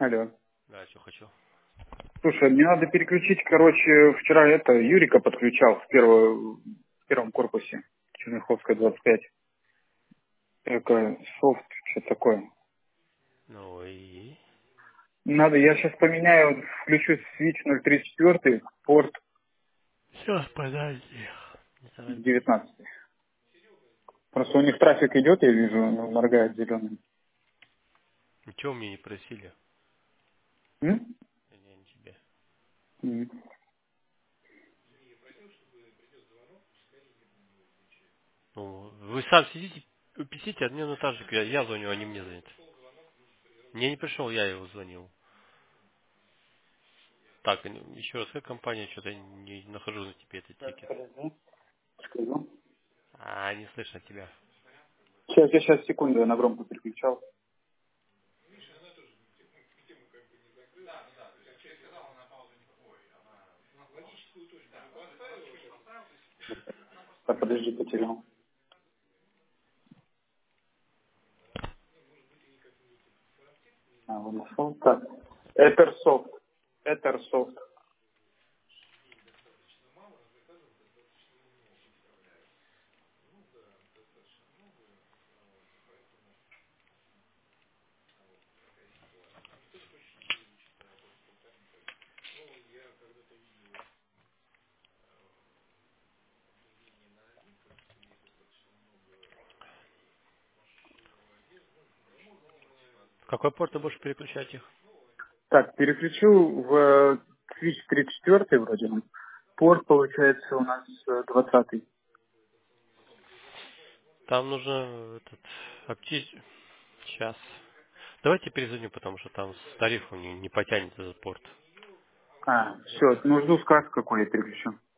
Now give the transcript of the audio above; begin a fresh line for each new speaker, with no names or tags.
Алло.
Да, что хочу.
Слушай, мне надо переключить, вчера Юрика подключал в первом корпусе, Черняховская, 25. Софт, что такое.
Ну и...
Я сейчас поменяю, включу свич 034, порт
Сейчас, подожди. Не торопись.
19. Просто у них трафик идет, я вижу, он моргает зеленым.
Ничего мне не просили.
М?
Я не тебе.
М.
Ну, вы сам сидите, писите, а мне на так же, я звоню, они мне звонят. Мне не пришел, я его звонил. Так, еще раз, как компания, что-то я не нахожу на тебе этот
Так,
тикет.
подожди, скажу.
А, не слышно тебя.
Сейчас, секунду, я на громко переключал. Так, подожди, потерял. Вот нашел. Так, Ethersoft. Ethersoft.
В какой порт ты будешь переключать их?
Так, переключу в Switch 34 вроде он. Порт получается у нас 20.
Там нужно этот обчистить. Сейчас. Давайте перезвоню, потому что там с тарифом не потянет этот порт.
Все, ну жду сказ какой я переключу.